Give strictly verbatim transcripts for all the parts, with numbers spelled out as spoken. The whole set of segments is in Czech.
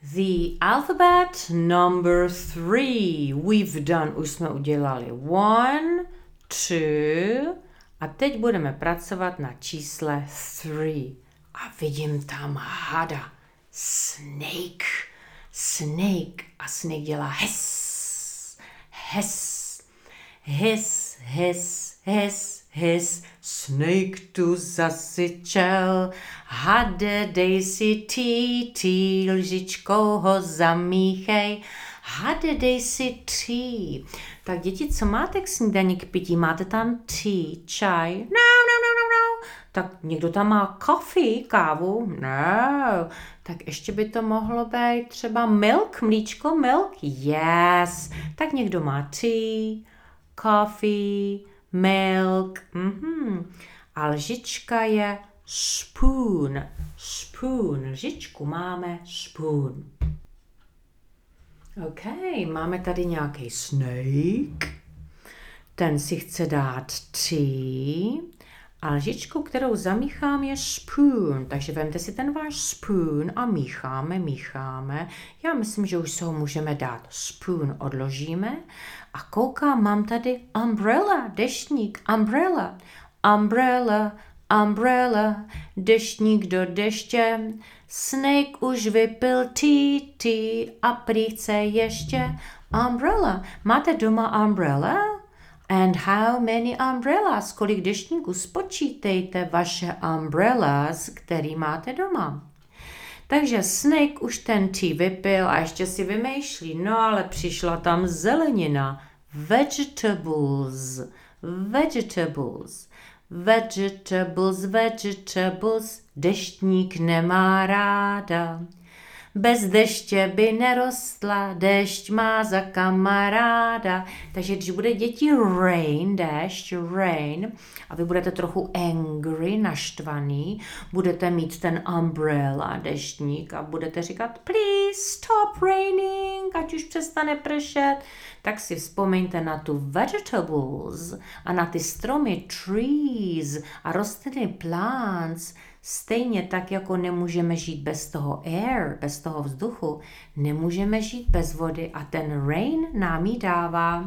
The alphabet number three. We've done, už jsme udělali one, two a teď budeme pracovat na čísle three. A vidím tam hada. Snake. Snake. A snake dělá hes. Hes. His, his, his, his. Snake tu zasyčel. Hade, dej si tea, tea, lžičkou ho zamíchej. Hade, dej si tea. Tak děti, co máte k snídani k pití? Máte tam tea, čaj? No, no, no, no, no. Tak někdo tam má coffee, kávu? No. Tak ještě by to mohlo být třeba milk, mlíčko, milk? Yes. Tak někdo má tea, coffee, milk. Mhm. A lžička je spoon. Spoon. Lžičku máme spoon. OK, máme tady nějaký snake. Ten si chce dát tea. A lžičku, kterou zamíchám, je spoon. Takže vemte si ten váš spoon a mícháme, mícháme. Já myslím, že už se ho můžeme dát. Spoon odložíme. A koukám, mám tady umbrella, deštník, umbrella. Umbrella, umbrella, deštník do deště. Snake už vypil tea, tea a prý chce ještě umbrella. Máte doma umbrella? And how many umbrellas? Kolik deštníků? Spočítejte vaše umbrellas, který máte doma. Takže Snake už ten tea vypil a ještě si vymýšlí, no ale přišla tam zelenina. Vegetables, vegetables, vegetables, vegetables, deštník nemá ráda. Bez deště by nerostla, dešť má za kamaráda. Takže když bude děti rain, dešť, rain, a vy budete trochu angry, naštvaný, budete mít ten umbrella, deštník a budete říkat please stop raining, ať už přestane pršet, tak si vzpomeňte na tu vegetables a na ty stromy trees a rostliny plants. Stejně tak, jako nemůžeme žít bez toho air, bez toho vzduchu, nemůžeme žít bez vody a ten rain nám ji dává.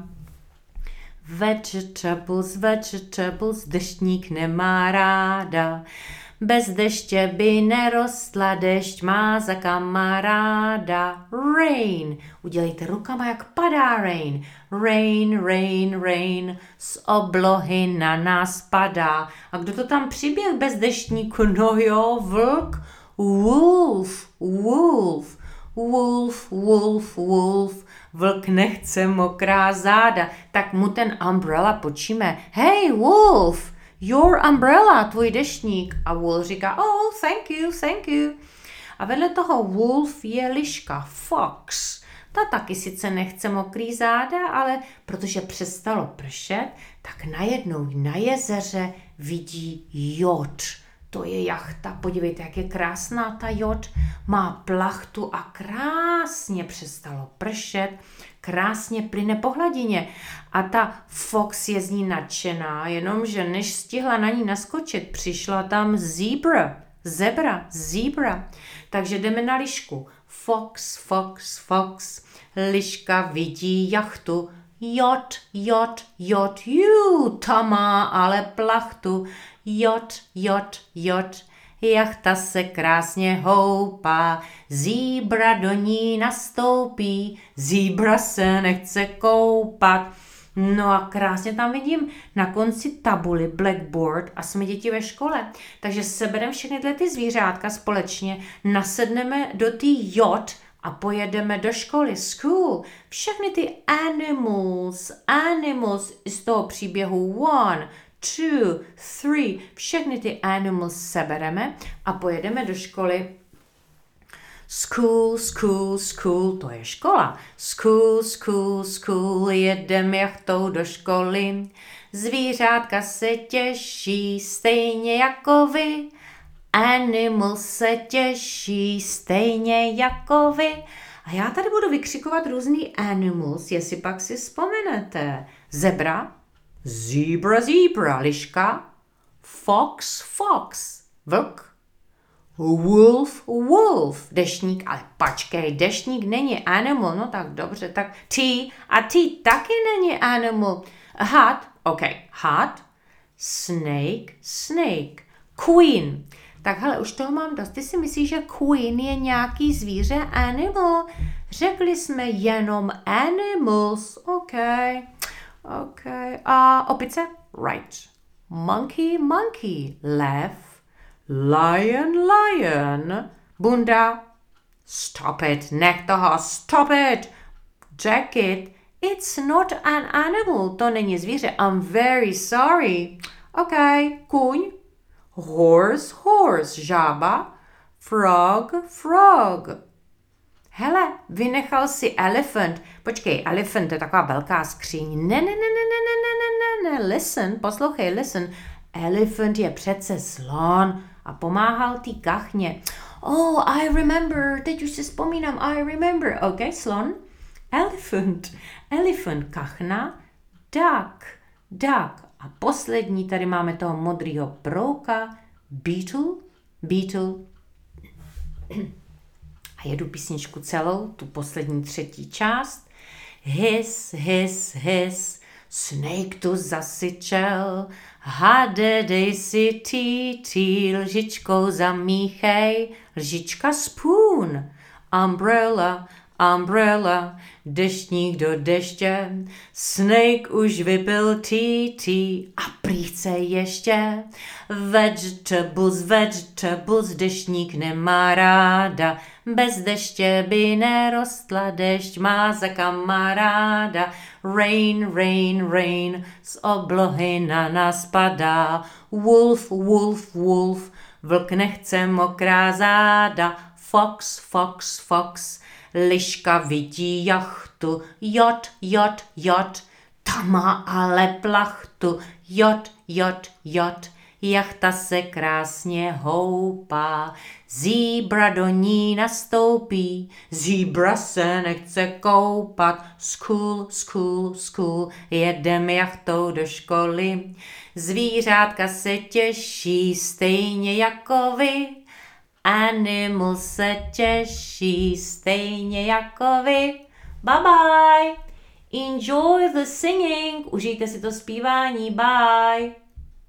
Vegetables, vegetables, deštník nemá ráda. Bez deště by nerostla, dešť má za kamaráda. Rain. Udělejte rukama, jak padá rain. Rain, rain, rain. Z oblohy na nás padá. A kdo to tam přiběh bez deštníku? No jo, vlk. Wolf, wolf. Wolf, wolf, wolf. Vlk nechce mokrá záda. Tak mu ten umbrella počíme. Hey, wolf. Your umbrella, tvůj deštník. A wolf říká, oh, thank you, thank you. A vedle toho wolf je liška, fox. Ta taky sice nechce mokrý záda, ale protože přestalo pršet, tak najednou na jezeře vidí jod. To je jachta, podívejte, jak je krásná ta jod. Má plachtu a krásně přestalo pršet, krásně plyne po hladině. A ta fox je z ní nadšená, jenomže než stihla na ní naskočit, přišla tam zebra, zebra, zebra. Takže jdeme na lišku. Fox, fox, fox, liška vidí jachtu. Jod, jod, jod, jú, ta má ale plachtu. Jod, jod, jod, jachta se krásně houpá, zebra do ní nastoupí, zebra se nechce koupat. No a krásně tam vidím na konci tabuly blackboard a jsme děti ve škole. Takže sebereme všechny tyhle ty zvířátka společně, nasedneme do té jod a pojedeme do školy, school. Všechny ty animals, animals z toho příběhu one, two, three, všechny ty animals sebereme a pojedeme do školy. School, school, school, to je škola. School, school, school, jedeme jachtou do školy. Zvířátka se těší stejně jako vy. Animals se těší stejně jako vy. A já tady budu vykřikovat různý animals, jestli pak si vzpomenete. Zebra, zebra, zebra, liška, fox, fox, vlk, Wolf, wolf. Deštník, ale počkej, deštník není animal, no tak dobře, tak T a T taky není animal. Hat, ok, hat, snake, snake, queen. Tak hele, už toho mám dost. Ty si myslíš, že queen je nějaký zvíře animal? Řekli jsme jenom animals, ok, ok. A opice? Right. Monkey, monkey. Lev, lion, lion. Bunda, stop it, nech toho, stop it. Jacket, it's not an animal, to není zvíře, I'm very sorry. Ok, kůň, horse, horse, žába, frog, frog. Hele, vynechal si elephant. Počkej, elephant je taková velká skříň. Ne, ne, ne, ne, ne, ne, ne, ne, ne, listen, poslouchej, listen. Elephant je přece slon a pomáhal tý kachně. Oh, I remember, teď už si vzpomínám, I remember. Ok, slon, elephant, elephant, kachna, duck, duck. A poslední, tady máme toho modrýho brouka, beetle, beetle. A jedu písničku celou, tu poslední třetí část. His, his, his, snake tu zasyčel, hade dej si tí, tí, lžičkou zamíchej, lžička spoon, umbrella, umbrella, deštník do deště, snake už vypil tí, tí a prý chce ještě. Vegetables, vegetables, deštník nemá ráda, bez deště by nerostla, dešť má za kamaráda. Rain, rain, rain, z oblohy na nás padá. Wolf, wolf, wolf, vlk nechce mokrá záda. Fox, fox, fox, liška vidí jachtu. Jot, jot, jot, ta má ale plachtu. Jot, jot, jot, jachta se krásně houpá. Zebra do ní nastoupí, zebra se nechce koupat. School, school, school, jedem jachtou do školy. Zvířátka se těší stejně jako vy. Animal se těší stejně jako vy. Bye bye. Enjoy the singing. Užijte si to zpívání. Bye.